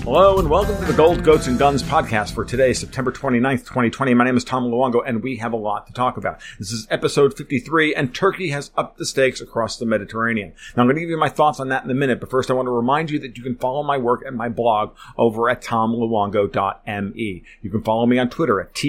Hello and welcome to the Gold, Goats, and Guns podcast for today, September 29th, 2020. My name is Tom Luongo, and we have a lot to talk about. This is episode 53, and Turkey has upped the stakes across the Mediterranean. Now, I'm going to give you my thoughts on that in a minute, but first I want to remind you that you can follow my work and my blog over at tomluongo.me. You can follow me on Twitter at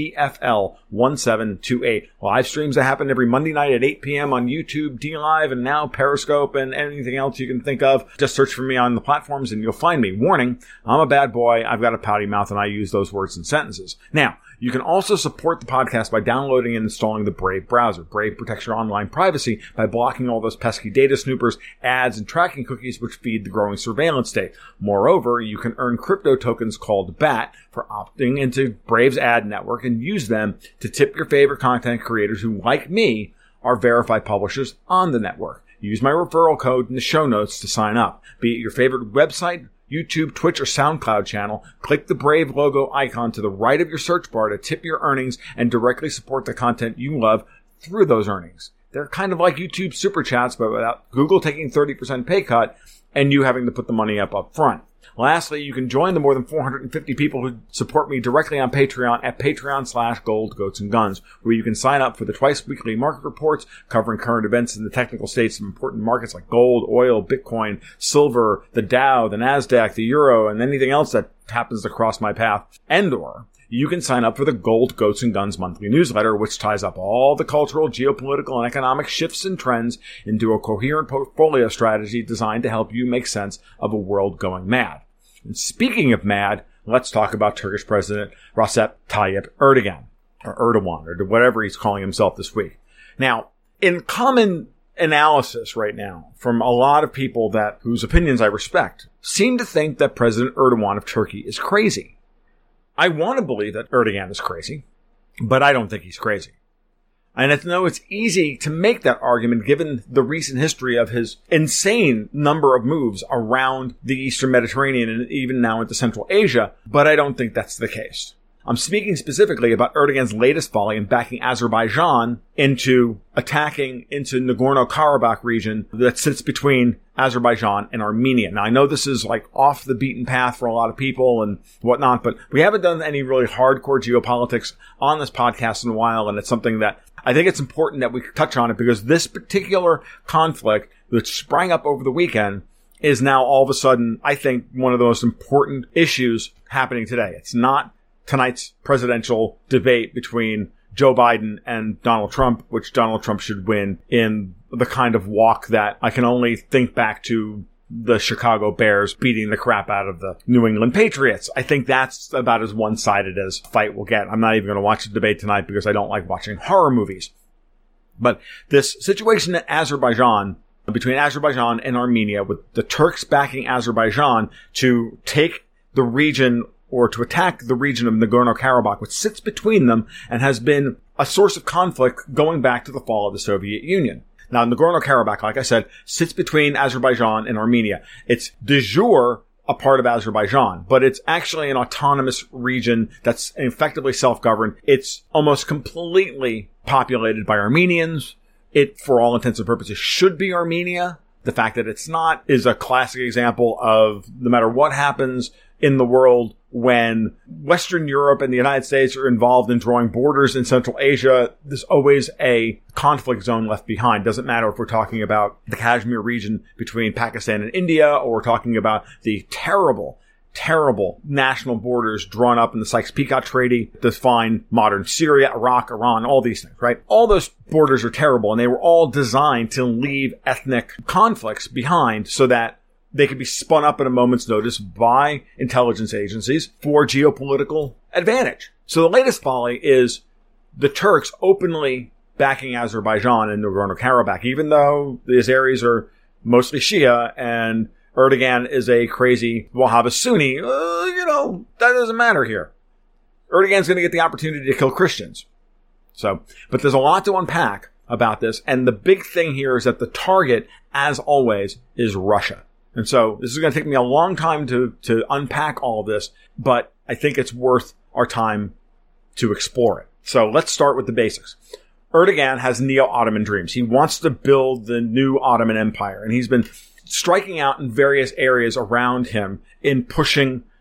TFL1728. Live streams that happen every Monday night at 8 p.m. on YouTube, DLive, and now Periscope, and anything else you can think of. Just search for me on the platforms, and you'll find me. Warning, I'm a bad boy, I've got a pouty mouth, and I use those words in sentences. Now, you can also support the podcast by downloading and installing the Brave browser. Brave protects your online privacy by blocking all those pesky data snoopers, ads, and tracking cookies which feed the growing surveillance state. Moreover, you can earn crypto tokens called BAT for opting into Brave's ad network and use them to tip your favorite content creators who, like me, are verified publishers on the network. Use my referral code in the show notes to sign up. Be it your favorite website, YouTube, Twitch, or SoundCloud channel, click the Brave logo icon to the right of your search bar to tip your earnings and directly support the content you love through those earnings. They're kind of like YouTube Super Chats, but without Google taking 30% pay cut and you having to put the money up front. Lastly, you can join the more than 450 people who support me directly on Patreon at patreon.com/goldgoatsandguns, where you can sign up for the twice-weekly market reports covering current events in the technical states of important markets like gold, oil, Bitcoin, silver, the Dow, the Nasdaq, the Euro, and anything else that happens to cross my path. And/or you can sign up for the Gold, Goats, and Guns monthly newsletter, which ties up all the cultural, geopolitical, and economic shifts and trends into a coherent portfolio strategy designed to help you make sense of a world going mad. And speaking of mad, let's talk about Turkish President Recep Tayyip Erdogan, or Erdogan, or whatever he's calling himself this week. Now, in common analysis right now from a lot of people whose opinions I respect, seem to think that President Erdogan of Turkey is crazy. I want to believe that Erdogan is crazy, but I don't think he's crazy. And I know it's easy to make that argument given the recent history of his insane number of moves around the Eastern Mediterranean and even now into Central Asia, but I don't think that's the case. I'm speaking specifically about Erdogan's latest folly in backing Azerbaijan into attacking into Nagorno-Karabakh region that sits between Azerbaijan and Armenia. Now, I know this is like off the beaten path for a lot of people and whatnot, but we haven't done any really hardcore geopolitics on this podcast in a while, and it's something that I think it's important that we touch on it because this particular conflict that sprang up over the weekend is now all of a sudden, I think, one of the most important issues happening today. It's not tonight's presidential debate between Joe Biden and Donald Trump, which Donald Trump should win in the kind of walk that I can only think back to the Chicago Bears beating the crap out of the New England Patriots. I think that's about as one-sided as a fight will get. I'm not even going to watch the debate tonight because I don't like watching horror movies. But this situation in Azerbaijan, between Azerbaijan and Armenia, with the Turks backing Azerbaijan to take the region or to attack the region of Nagorno-Karabakh, which sits between them and has been a source of conflict going back to the fall of the Soviet Union. Now, Nagorno-Karabakh, like I said, sits between Azerbaijan and Armenia. It's de jure a part of Azerbaijan, but it's actually an autonomous region that's effectively self-governed. It's almost completely populated by Armenians. It, for all intents and purposes, should be Armenia. The fact that it's not is a classic example of no matter what happens in the world when Western Europe and the United States are involved in drawing borders in Central Asia, there's always a conflict zone left behind. Doesn't matter if we're talking about the Kashmir region between Pakistan and India, or we're talking about the terrible national borders drawn up in the Sykes-Picot Treaty to define modern Syria, Iraq, Iran, all these things, right? All those borders are terrible, and they were all designed to leave ethnic conflicts behind so that they could be spun up at a moment's notice by intelligence agencies for geopolitical advantage. So the latest folly is the Turks openly backing Azerbaijan and Nagorno-Karabakh, even though these areas are mostly Shia and Erdogan is a crazy Wahhabi Sunni. That doesn't matter here. Erdogan's going to get the opportunity to kill Christians. But there's a lot to unpack about this. And the big thing here is that the target, as always, is Russia. And so this is going to take me a long time to unpack all of this, but I think it's worth our time to explore it. So let's start with the basics. Erdogan has neo-Ottoman dreams. He wants to build the new Ottoman Empire, and he's been striking out in various areas around him in pushing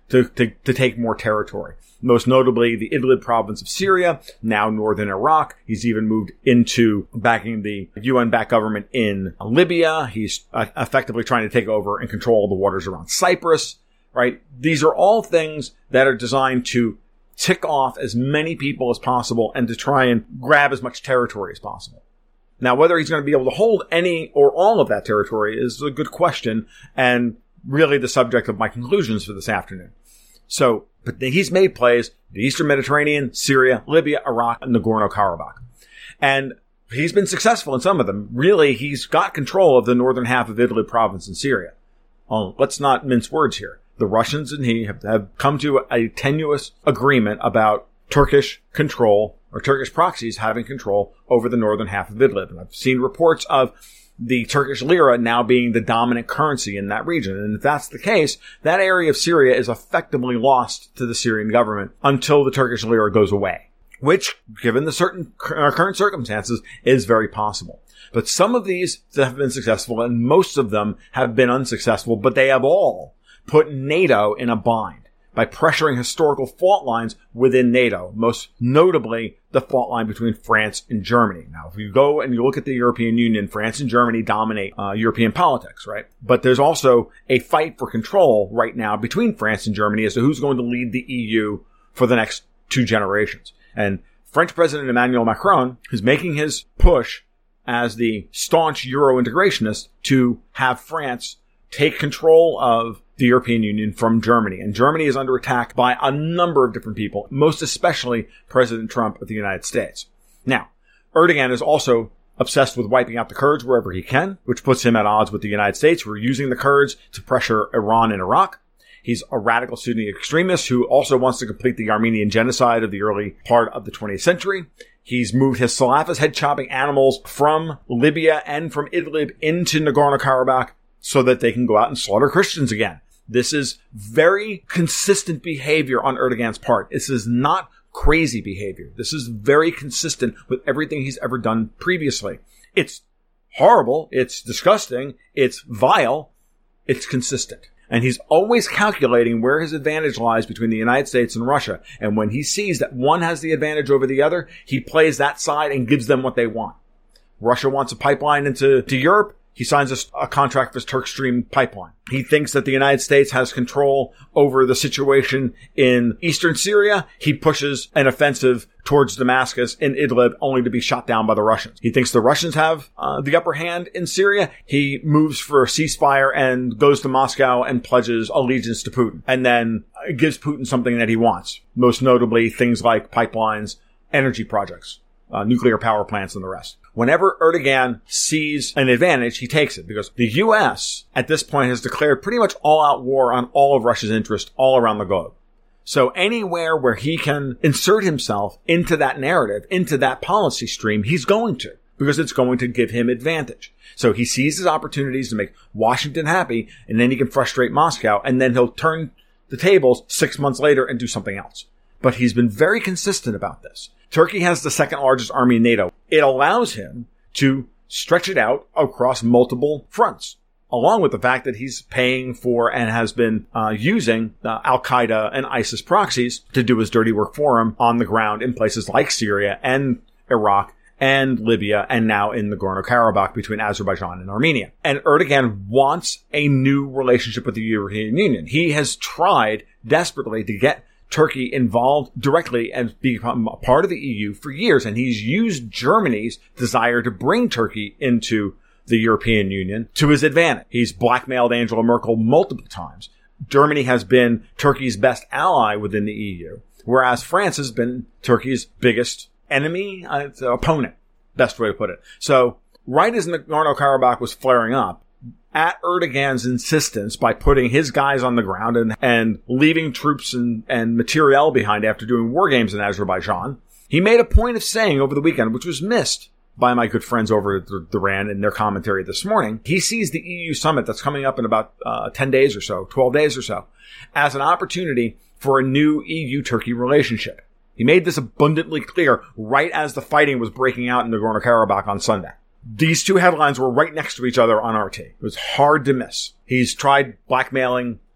to take more territory. Most notably, the Idlib province of Syria, now northern Iraq. He's even moved into backing the UN-backed government in Libya. He's effectively trying to take over and control the waters around Cyprus, right? These are all things that are designed to tick off as many people as possible and to try and grab as much territory as possible. Now, whether he's going to be able to hold any or all of that territory is a good question and really the subject of my conclusions for this afternoon. So, but he's made plays, the Eastern Mediterranean, Syria, Libya, Iraq, and Nagorno-Karabakh. And he's been successful in some of them. Really, he's got control of the northern half of Idlib province in Syria. Let's not mince words here. The Russians and he have come to a tenuous agreement about Turkish control, or Turkish proxies having control over the northern half of Idlib. And I've seen reports of the Turkish lira now being the dominant currency in that region. And if that's the case, that area of Syria is effectively lost to the Syrian government until the Turkish lira goes away, which, given the current circumstances, is very possible. But some of these have been successful and most of them have been unsuccessful, but they have all put NATO in a bind by pressuring historical fault lines within NATO, most notably the fault line between France and Germany. Now, if you go and you look at the European Union, France and Germany dominate European politics, right? But there's also a fight for control right now between France and Germany as to who's going to lead the EU for the next 2 generations. And French President Emmanuel Macron is making his push as the staunch Euro integrationist to have France take control of the European Union from Germany. And Germany is under attack by a number of different people, most especially President Trump of the United States. Now, Erdogan is also obsessed with wiping out the Kurds wherever he can, which puts him at odds with the United States, who are using the Kurds to pressure Iran and Iraq. He's a radical Sunni extremist who also wants to complete the Armenian genocide of the early part of the 20th century. He's moved his Salafist head-chopping animals from Libya and from Idlib into Nagorno-Karabakh so that they can go out and slaughter Christians again. This is very consistent behavior on Erdogan's part. This is not crazy behavior. This is very consistent with everything he's ever done previously. It's horrible. It's disgusting. It's vile. It's consistent. And he's always calculating where his advantage lies between the United States and Russia. And when he sees that one has the advantage over the other, he plays that side and gives them what they want. Russia wants a pipeline into Europe. He signs a contract for his Turk Stream pipeline. He thinks that the United States has control over the situation in eastern Syria. He pushes an offensive towards Damascus in Idlib only to be shot down by the Russians. He thinks the Russians have the upper hand in Syria. He moves for a ceasefire and goes to Moscow and pledges allegiance to Putin and then gives Putin something that he wants, most notably things like pipelines, energy projects, nuclear power plants, and the rest. Whenever Erdogan sees an advantage, he takes it because the U.S. at this point has declared pretty much all-out war on all of Russia's interests all around the globe. So anywhere where he can insert himself into that narrative, into that policy stream, he's going to, because it's going to give him advantage. So he sees his opportunities to make Washington happy, and then he can frustrate Moscow, and then he'll turn the tables 6 months later and do something else. But he's been very consistent about this. Turkey has the second largest army in NATO. It allows him to stretch it out across multiple fronts, along with the fact that he's paying for and has been using Al-Qaeda and ISIS proxies to do his dirty work for him on the ground in places like Syria and Iraq and Libya and now in Nagorno-Karabakh between Azerbaijan and Armenia. And Erdogan wants a new relationship with the European Union. He has tried desperately to get Turkey involved directly and become a part of the EU for years. And he's used Germany's desire to bring Turkey into the European Union to his advantage. He's blackmailed Angela Merkel multiple times. Germany has been Turkey's best ally within the EU, whereas France has been Turkey's biggest enemy, opponent, best way to put it. So right as Nagorno-Karabakh was flaring up, at Erdogan's insistence, by putting his guys on the ground and leaving troops and materiel behind after doing war games in Azerbaijan, he made a point of saying over the weekend, which was missed by my good friends over at the RAN in their commentary this morning, he sees the EU summit that's coming up in about 10 days or so, 12 days or so, as an opportunity for a new EU-Turkey relationship. He made this abundantly clear right as the fighting was breaking out in Nagorno-Karabakh on Sunday. These two headlines were right next to each other on RT. It was hard to miss. He's tried blackmailing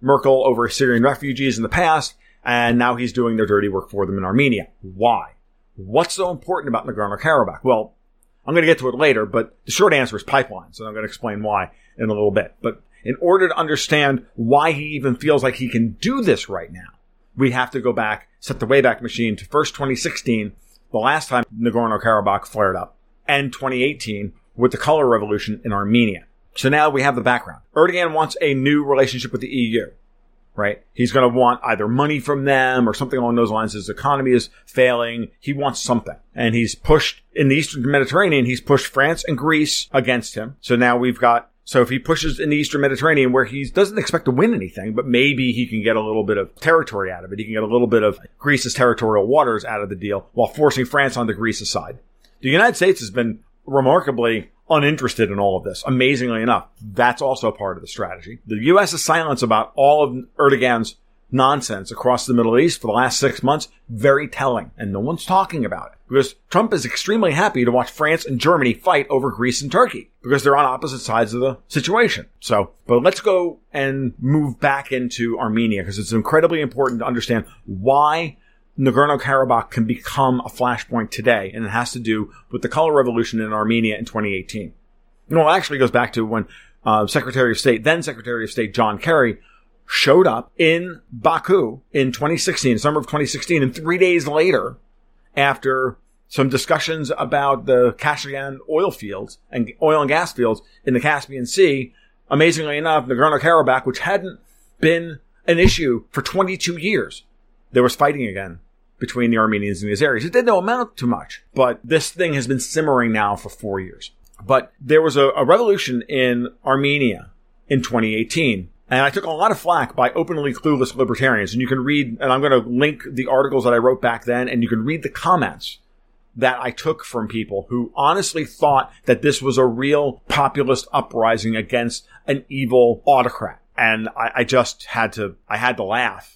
Merkel over Syrian refugees in the past, and now he's doing their dirty work for them in Armenia. Why? What's so important about Nagorno-Karabakh? Well, I'm going to get to it later, but the short answer is pipelines, and I'm going to explain why in a little bit. But in order to understand why he even feels like he can do this right now, we have to go back, set the Wayback Machine to first 2016, the last time Nagorno-Karabakh flared up, and 2018 with the color revolution in Armenia. So now we have the background. Erdogan wants a new relationship with the EU, right? He's going to want either money from them or something along those lines. His economy is failing. He wants something. And he's pushed, in the Eastern Mediterranean, he's pushed France and Greece against him. So now so if he pushes in the Eastern Mediterranean where he doesn't expect to win anything, but maybe he can get a little bit of territory out of it. He can get a little bit of Greece's territorial waters out of the deal while forcing France onto Greece's side. The United States has been remarkably uninterested in all of this. Amazingly enough, that's also part of the strategy. The U.S.'s silence about all of Erdogan's nonsense across the Middle East for the last 6 months, very telling. And no one's talking about it because Trump is extremely happy to watch France and Germany fight over Greece and Turkey because they're on opposite sides of the situation. But let's go and move back into Armenia because it's incredibly important to understand why Nagorno-Karabakh can become a flashpoint today, and it has to do with the color revolution in Armenia in 2018. It actually goes back to when then Secretary of State John Kerry showed up in Baku in 2016, summer of 2016, and 3 days later, after some discussions about the Kashagan oil fields and oil and gas fields in the Caspian Sea, amazingly enough, Nagorno-Karabakh, which hadn't been an issue for 22 years, there was fighting again between the Armenians in these areas. It didn't amount to much, but this thing has been simmering now for 4 years. But there was a revolution in Armenia in 2018, and I took a lot of flack by openly clueless libertarians. And you can read, and I'm going to link the articles that I wrote back then, and you can read the comments that I took from people who honestly thought that this was a real populist uprising against an evil autocrat. And I had to laugh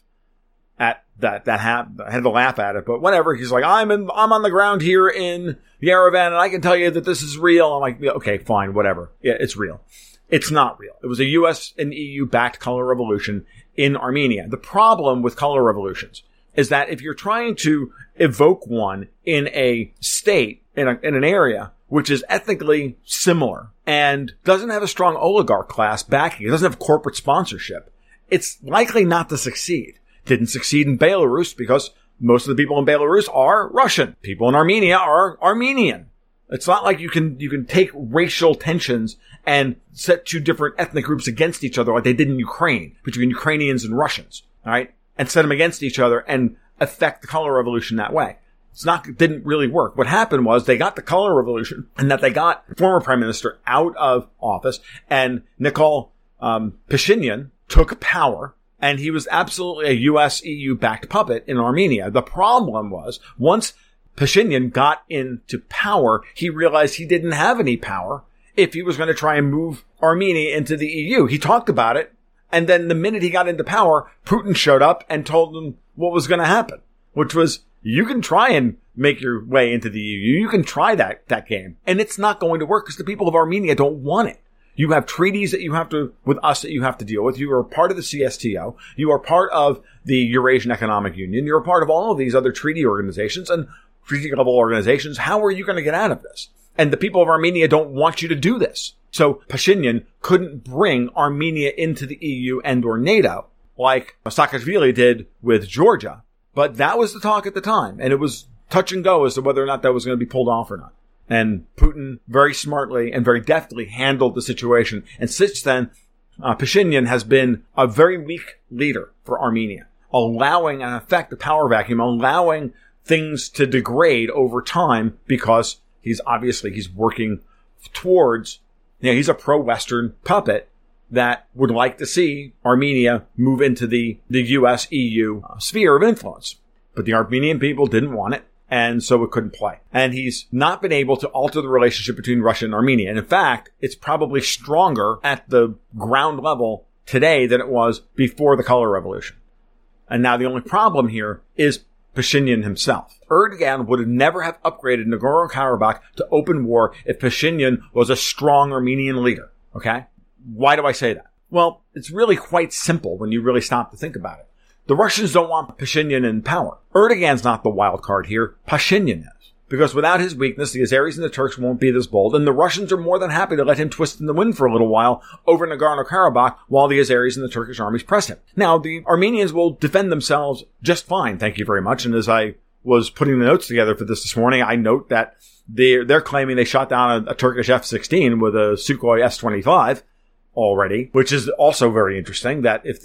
at that I had to laugh at it, but whatever. He's like, I'm on the ground here in Yerevan, and I can tell you that this is real. I'm like, yeah, okay, fine, whatever. Yeah, it's real. It's not real. It was a U.S. and EU-backed color revolution in Armenia. The problem with color revolutions is that if you're trying to evoke one in a state, in an area, which is ethnically similar and doesn't have a strong oligarch class backing, it doesn't have corporate sponsorship, it's likely not to succeed. Didn't succeed in Belarus because most of the people in Belarus are Russian. People in Armenia are Armenian. It's not like you can take racial tensions and set two different ethnic groups against each other like they did in Ukraine, between Ukrainians and Russians, all right? And set them against each other and affect the color revolution that way. It didn't really work. What happened was they got the color revolution and that they got former prime minister out of office, and Nikol Pashinyan took power. And he was absolutely a US-EU backed puppet in Armenia. The problem was, once Pashinyan got into power, he realized he didn't have any power if he was going to try and move Armenia into the EU. He talked about it, and then the minute he got into power, Putin showed up and told him what was going to happen, which was, you can try and make your way into the EU. You can try that game. And it's not going to work because the people of Armenia don't want it. You have treaties that you have to deal with. You are part of the CSTO. You are part of the Eurasian Economic Union. You're a part of all of these other treaty organizations and treaty level organizations. How are you going to get out of this? And the people of Armenia don't want you to do this. So Pashinyan couldn't bring Armenia into the EU and or NATO like Saakashvili did with Georgia. But that was the talk at the time. And it was touch and go as to whether or not that was going to be pulled off or not. And Putin very smartly and very deftly handled the situation. And since then, Pashinyan has been a very weak leader for Armenia, allowing, in effect, the power vacuum, allowing things to degrade over time because he's working towards, he's a pro-Western puppet that would like to see Armenia move into the US-EU sphere of influence. But the Armenian people didn't want it. And so it couldn't play. And he's not been able to alter the relationship between Russia and Armenia. And in fact, it's probably stronger at the ground level today than it was before the color revolution. And now the only problem here is Pashinyan himself. Erdogan would have never have upgraded Nagorno-Karabakh to open war if Pashinyan was a strong Armenian leader. Okay? Why do I say that? Well, it's really quite simple when you really stop to think about it. The Russians don't want Pashinyan in power. Erdogan's not the wild card here. Pashinyan is. Because without his weakness, the Azeris and the Turks won't be this bold, and the Russians are more than happy to let him twist in the wind for a little while over Nagorno-Karabakh while the Azeris and the Turkish armies press him. Now, the Armenians will defend themselves just fine, thank you very much, and as I was putting the notes together for this morning, I note that they're claiming they shot down a Turkish F-16 with a Sukhoi S-25 already, which is also very interesting that if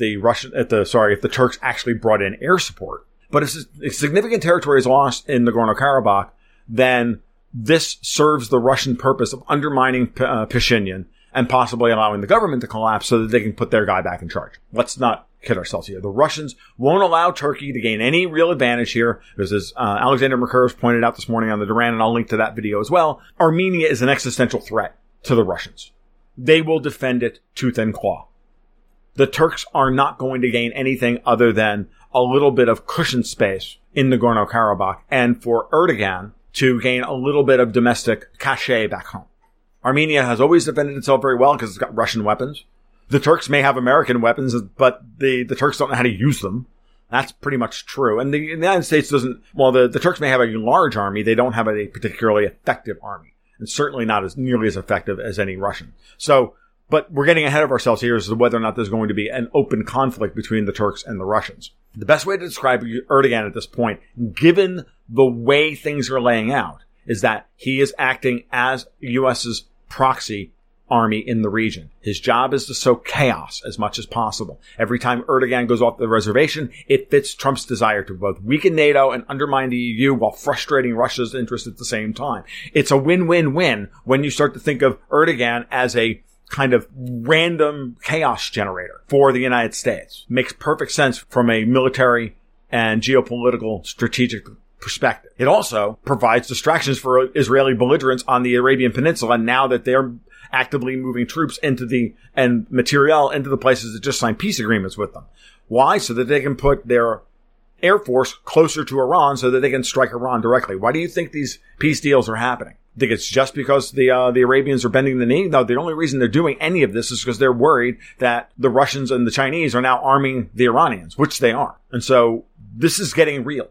the Turks actually brought in air support. But if significant territory is lost in Nagorno-Karabakh, then this serves the Russian purpose of undermining Pashinyan and possibly allowing the government to collapse so that they can put their guy back in charge. Let's not kid ourselves here. The Russians won't allow Turkey to gain any real advantage here, because as Alexander Mercouris pointed out this morning on the Duran, and I'll link to that video as well, Armenia is an existential threat to the Russians. They will defend it tooth and claw. The Turks are not going to gain anything other than a little bit of cushion space in Nagorno-Karabakh, and for Erdogan to gain a little bit of domestic cachet back home. Armenia has always defended itself very well because it's got Russian weapons. The Turks may have American weapons, but the Turks don't know how to use them. That's pretty much true. And the United States doesn't, well, the Turks may have a large army. They don't have a particularly effective army, and certainly not as nearly as effective as any Russian. So, but we're getting ahead of ourselves here as to whether or not there's going to be an open conflict between the Turks and the Russians. The best way to describe Erdogan at this point, given the way things are laying out, is that he is acting as U.S.'s proxy army in the region. His job is to sow chaos as much as possible. Every time Erdogan goes off the reservation, it fits Trump's desire to both weaken NATO and undermine the EU while frustrating Russia's interest at the same time. It's a win-win-win when you start to think of Erdogan as a kind of random chaos generator for the United States. Makes perfect sense from a military and geopolitical strategic perspective. It also provides distractions for Israeli belligerents on the Arabian Peninsula now that they're actively moving troops and materiel into the places that just signed peace agreements with them. Why? So that they can put their air force closer to Iran so that they can strike Iran directly. Why do you think these peace deals are happening? Think it's just because the Arabians are bending the knee? No, the only reason they're doing any of this is because they're worried that the Russians and the Chinese are now arming the Iranians, which they are. And so this is getting real.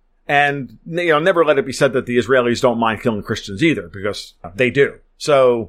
And, never let it be said that the Israelis don't mind killing Christians either, because they do. So,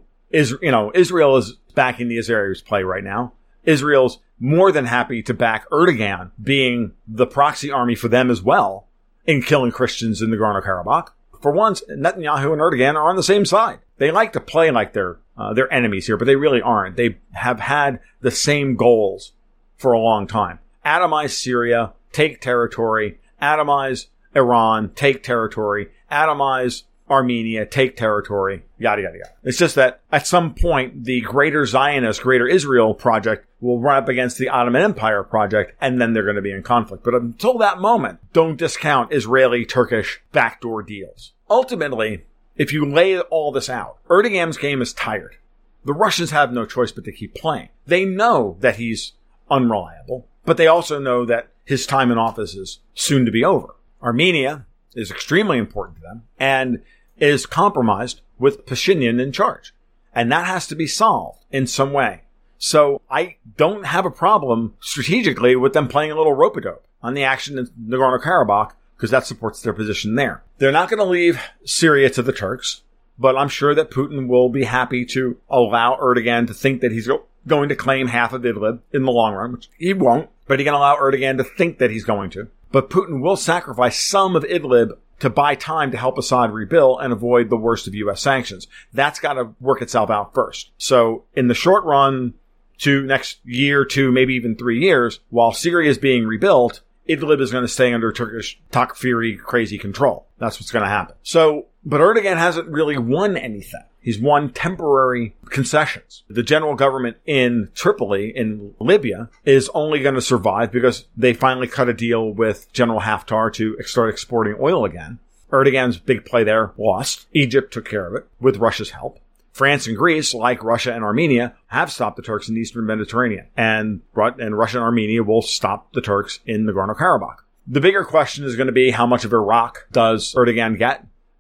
Israel is backing the Azeris play right now. Israel's more than happy to back Erdogan being the proxy army for them as well in killing Christians in Nagorno-Karabakh. For once, Netanyahu and Erdogan are on the same side. They like to play like they're enemies here, but they really aren't. They have had the same goals for a long time. Atomize Syria, take territory. Atomize Iran, take territory. Atomize Armenia, take territory. Yada, yada, yada. It's just that at some point, the Greater Zionist, Greater Israel project will run up against the Ottoman Empire project, and then they're going to be in conflict. But until that moment, don't discount Israeli-Turkish backdoor deals. Ultimately, if you lay all this out, Erdogan's game is tired. The Russians have no choice but to keep playing. They know that he's unreliable, but they also know that his time in office is soon to be over. Armenia is extremely important to them and is compromised with Pashinyan in charge. And that has to be solved in some way. So I don't have a problem strategically with them playing a little rope-a-dope on the action in Nagorno-Karabakh, because that supports their position there. They're not going to leave Syria to the Turks, but I'm sure that Putin will be happy to allow Erdogan to think that he's going to claim half of Idlib in the long run, which he won't, but he can allow Erdogan to think that he's going to. But Putin will sacrifice some of Idlib to buy time to help Assad rebuild and avoid the worst of U.S. sanctions. That's got to work itself out first. So in the short run, to next year, 2, maybe even 3 years, while Syria is being rebuilt, Idlib is going to stay under Turkish Takfiri crazy control. That's what's going to happen. So, but Erdogan hasn't really won anything. He's won temporary concessions. The general government in Tripoli, in Libya, is only going to survive because they finally cut a deal with General Haftar to start exporting oil again. Erdogan's big play there lost. Egypt took care of it with Russia's help. France and Greece, like Russia and Armenia, have stopped the Turks in the Eastern Mediterranean. And Russia and Armenia will stop the Turks in Nagorno-Karabakh. The bigger question is going to be how much of Iraq does Erdogan get?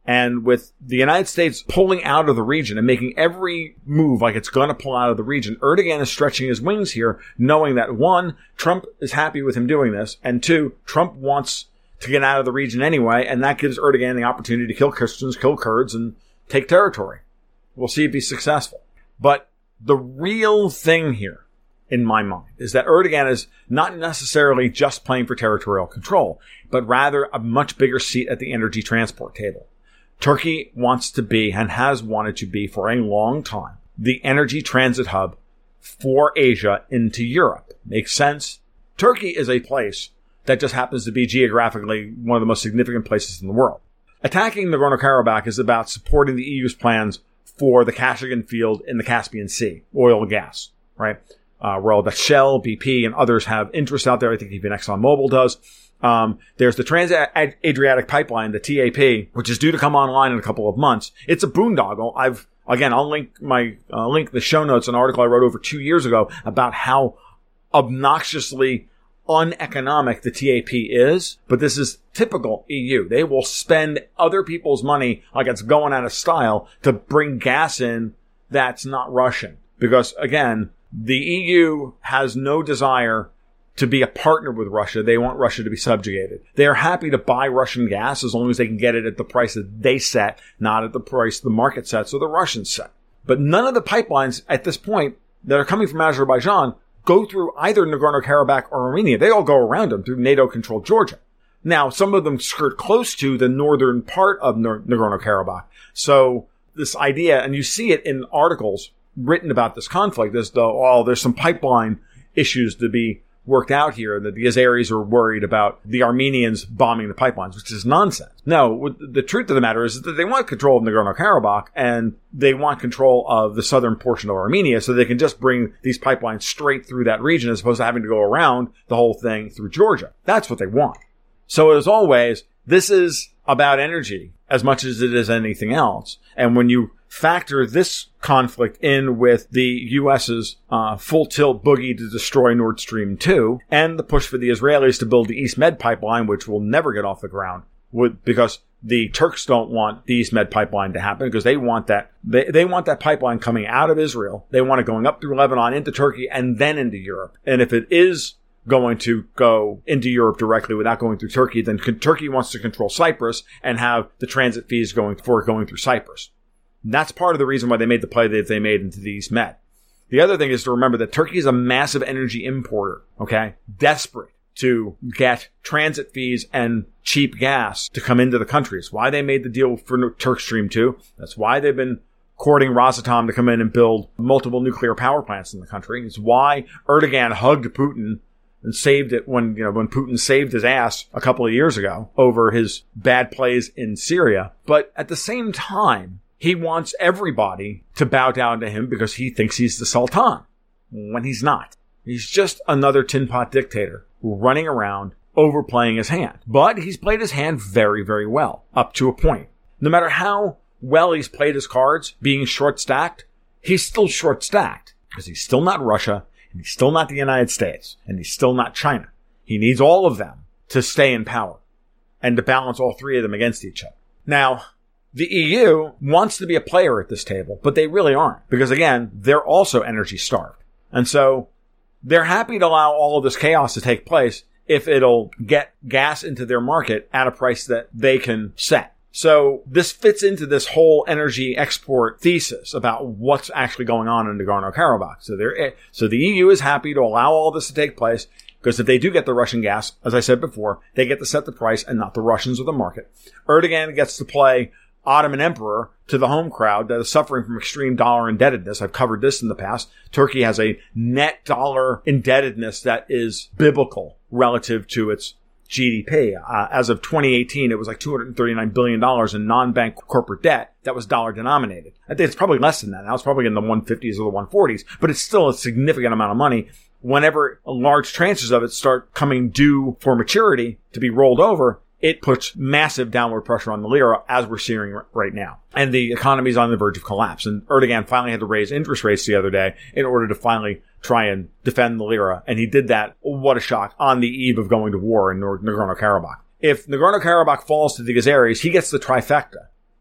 And with the United States pulling out of the region and making every move like it's going to pull out of the region, Erdogan is stretching his wings here, knowing that one, Trump is happy with him doing this, and two, Trump wants to get out of the region anyway, and that gives Erdogan the opportunity to kill Christians, kill Kurds, and take territory. We'll see if he's successful. But the real thing here, in my mind, is that Erdogan is not necessarily just playing for territorial control, but rather a much bigger seat at the energy transport table. Turkey wants to be, and has wanted to be for a long time, the energy transit hub for Asia into Europe. Makes sense? Turkey is a place that just happens to be geographically one of the most significant places in the world. Attacking Nagorno-Karabakh is about supporting the EU's plans for the Kashagan field in the Caspian Sea, oil and gas, right? That Shell, BP, and others have interests out there. I think even ExxonMobil does. There's the Trans-Adriatic Pipeline, the TAP, which is due to come online in a couple of months. It's a boondoggle. I'll link the show notes, an article I wrote over 2 years ago about how obnoxiously uneconomic the TAP is, but this is typical EU. They will spend other people's money like it's going out of style to bring gas in that's not Russian. Because again, the EU has no desire to be a partner with Russia. They want Russia to be subjugated. They are happy to buy Russian gas as long as they can get it at the price that they set, not at the price the market sets or the Russians set. But none of the pipelines at this point that are coming from Azerbaijan go through either Nagorno-Karabakh or Armenia. They all go around them through NATO-controlled Georgia. Now, some of them skirt close to the northern part of Nagorno-Karabakh. So this idea, and you see it in articles written about this conflict, there's some pipeline issues to be worked out here, that the Azeris are worried about the Armenians bombing the pipelines, which is nonsense. No, the truth of the matter is that they want control of Nagorno-Karabakh, and they want control of the southern portion of Armenia so they can just bring these pipelines straight through that region as opposed to having to go around the whole thing through Georgia. That's what they want. So as always, this is about energy as much as it is anything else. And when you factor this conflict in with the U.S.'s full-tilt boogie to destroy Nord Stream 2 and the push for the Israelis to build the East Med pipeline, which will never get off the ground because the Turks don't want the East Med pipeline to happen because they want that they want that pipeline coming out of Israel. They want it going up through Lebanon into Turkey and then into Europe. And if it is going to go into Europe directly without going through Turkey, then Turkey wants to control Cyprus and have the transit fees going through Cyprus. That's part of the reason why they made the play that they made into the East Med. The other thing is to remember that Turkey is a massive energy importer, okay? Desperate to get transit fees and cheap gas to come into the country. It's why they made the deal for Turk Stream 2. That's why they've been courting Rosatom to come in and build multiple nuclear power plants in the country. It's why Erdogan hugged Putin and saved it when Putin saved his ass a couple of years ago over his bad plays in Syria. But at the same time, he wants everybody to bow down to him because he thinks he's the Sultan, when he's not. He's just another tin pot dictator running around overplaying his hand. But he's played his hand very, very well, up to a point. No matter how well he's played his cards, being short-stacked, he's still short-stacked because he's still not Russia, and he's still not the United States, and he's still not China. He needs all of them to stay in power and to balance all three of them against each other. Now, the EU wants to be a player at this table, but they really aren't because, again, they're also energy starved. And so they're happy to allow all of this chaos to take place if it'll get gas into their market at a price that they can set. So this fits into this whole energy export thesis about what's actually going on in Nagorno-Karabakh. So the EU is happy to allow all this to take place because if they do get the Russian gas, as I said before, they get to set the price and not the Russians or the market. Erdogan gets to play Ottoman emperor to the home crowd that is suffering from extreme dollar indebtedness. I've covered this in the past. Turkey has a net dollar indebtedness that is biblical relative to its GDP. As of 2018, it was like $239 billion in non-bank corporate debt that was dollar denominated. I think it's probably less than that. Now it's probably in the 150s or the 140s, but it's still a significant amount of money. Whenever large tranches of it start coming due for maturity to be rolled over, it puts massive downward pressure on the lira, as we're seeing right now. And the economy's on the verge of collapse. And Erdogan finally had to raise interest rates the other day in order to finally try and defend the lira. And he did that, what a shock, on the eve of going to war in Nagorno-Karabakh. If Nagorno-Karabakh falls to the Azeris, he gets the trifecta.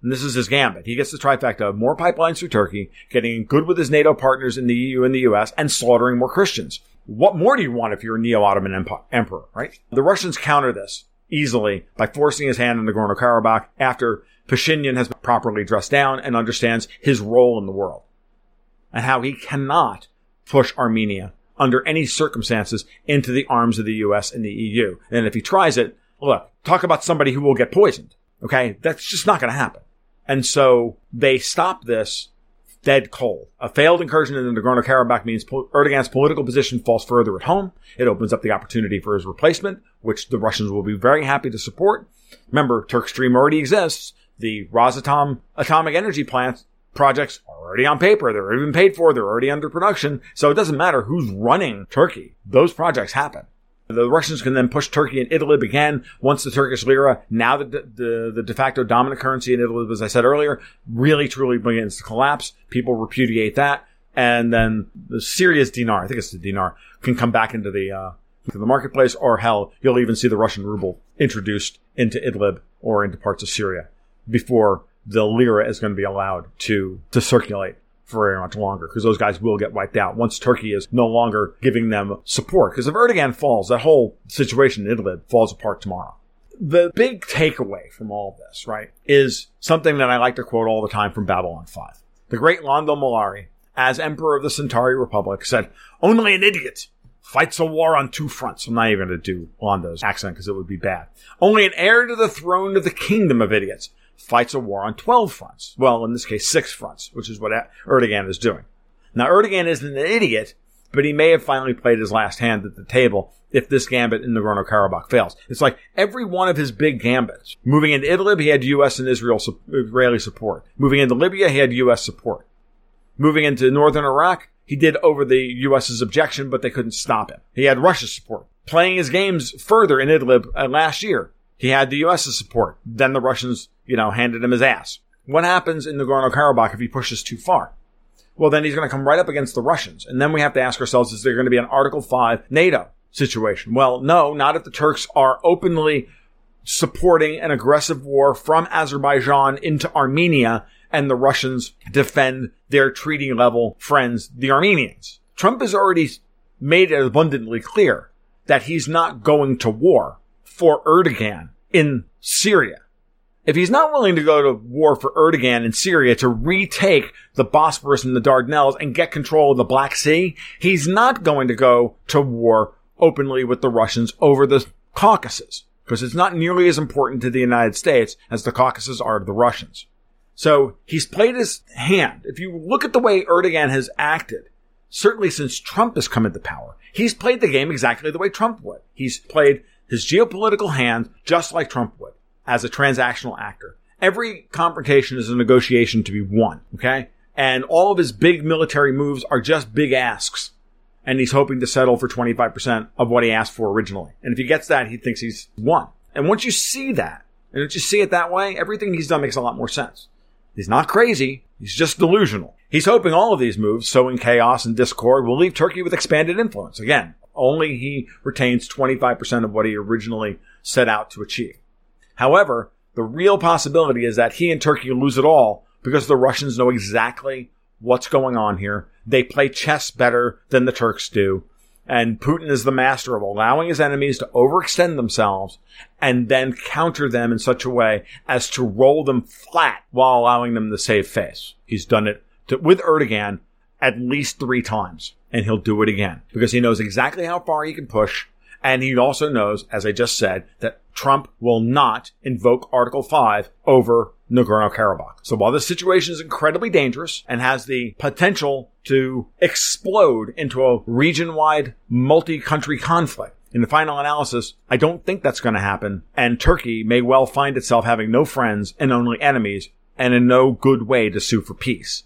And this is his gambit. He gets the trifecta of more pipelines through Turkey, getting good with his NATO partners in the EU and the US, and slaughtering more Christians. What more do you want if you're a Neo-Ottoman emperor, right? The Russians counter this easily by forcing his hand in Nagorno-Karabakh after Pashinyan has been properly dressed down and understands his role in the world, and how he cannot push Armenia under any circumstances into the arms of the US and the EU. And if he tries it, look, talk about somebody who will get poisoned. Okay? That's just not going to happen. And so they stop this dead cold. A failed incursion into Nagorno-Karabakh means Erdogan's political position falls further at home. It opens up the opportunity for his replacement, which the Russians will be very happy to support. Remember, Turkstream already exists. The Rosatom atomic energy plant projects are already on paper. They're already been paid for. They're already under production. So it doesn't matter who's running Turkey. Those projects happen. The Russians can then push Turkey and Idlib again once the Turkish lira, now the de facto dominant currency in Idlib, as I said earlier, really truly begins to collapse. People repudiate that. And then the Syria's dinar, I think it's the dinar, can come back into the marketplace, or hell, you'll even see the Russian ruble introduced into Idlib or into parts of Syria before the lira is going to be allowed to circulate for very much longer, because those guys will get wiped out once Turkey is no longer giving them support. Because if Erdogan falls, that whole situation in Idlib falls apart tomorrow. The big takeaway from all of this, right, is something that I like to quote all the time from Babylon 5. The great Lando Mollari, as emperor of the Centauri Republic, said, "Only an idiot fights a war on two fronts." I'm not even going to do Lando's accent because it would be bad. "Only an heir to the throne of the kingdom of idiots fights a war on 12 fronts. Well, in this case, 6 fronts, which is what Erdogan is doing. Now, Erdogan isn't an idiot, but he may have finally played his last hand at the table if this gambit in Nagorno-Karabakh fails. It's like every one of his big gambits. Moving into Idlib, he had U.S. and Israeli support. Moving into Libya, he had U.S. support. Moving into northern Iraq, he did over the U.S.'s objection, but they couldn't stop him. He had Russia's support. Playing his games further in Idlib last year, he had the U.S.'s support. Then the Russians, handed him his ass. What happens in Nagorno-Karabakh if he pushes too far? Well, then he's going to come right up against the Russians. And then we have to ask ourselves, is there going to be an Article 5 NATO situation? Well, no, not if the Turks are openly supporting an aggressive war from Azerbaijan into Armenia and the Russians defend their treaty-level friends, the Armenians. Trump has already made it abundantly clear that he's not going to war for Erdogan in Syria. If he's not willing to go to war for Erdogan in Syria to retake the Bosphorus and the Dardanelles and get control of the Black Sea, he's not going to go to war openly with the Russians over the Caucasus, because it's not nearly as important to the United States as the Caucasus are to the Russians. So he's played his hand. If you look at the way Erdogan has acted, certainly since Trump has come into power, he's played the game exactly the way Trump would. He's played his geopolitical hand just like Trump would, as a transactional actor. Every confrontation is a negotiation to be won, okay? And all of his big military moves are just big asks. And he's hoping to settle for 25% of what he asked for originally. And if he gets that, he thinks he's won. And once you see that, and once you see it that way, everything he's done makes a lot more sense. He's not crazy. He's just delusional. He's hoping all of these moves, sowing chaos and discord, will leave Turkey with expanded influence. Again, only he retains 25% of what he originally set out to achieve. However, the real possibility is that he and Turkey lose it all because the Russians know exactly what's going on here. They play chess better than the Turks do. And Putin is the master of allowing his enemies to overextend themselves and then counter them in such a way as to roll them flat while allowing them to save face. He's done it with Erdogan at least 3 times, and he'll do it again because he knows exactly how far he can push. And he also knows, as I just said, that Trump will not invoke Article 5 over Nagorno-Karabakh. So while this situation is incredibly dangerous and has the potential to explode into a region-wide, multi-country conflict, in the final analysis, I don't think that's going to happen. And Turkey may well find itself having no friends and only enemies, and in no good way to sue for peace.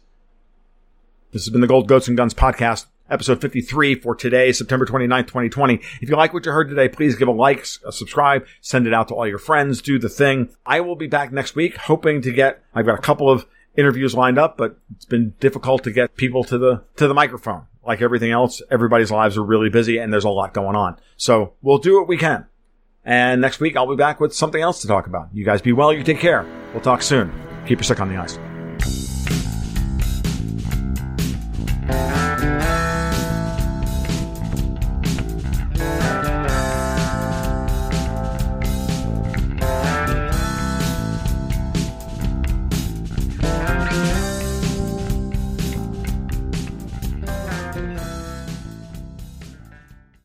This has been the Gold Goats and Guns podcast, episode 53 for today, September 29th, 2020. If you like what you heard today, please give a like, a subscribe, send it out to all your friends, do the thing. I will be back next week, hoping to I've got a couple of interviews lined up, but it's been difficult to get people to the microphone. Like everything else, everybody's lives are really busy and there's a lot going on. So we'll do what we can. And next week I'll be back with something else to talk about. You guys be well, you take care. We'll talk soon. Keep your stick on the ice.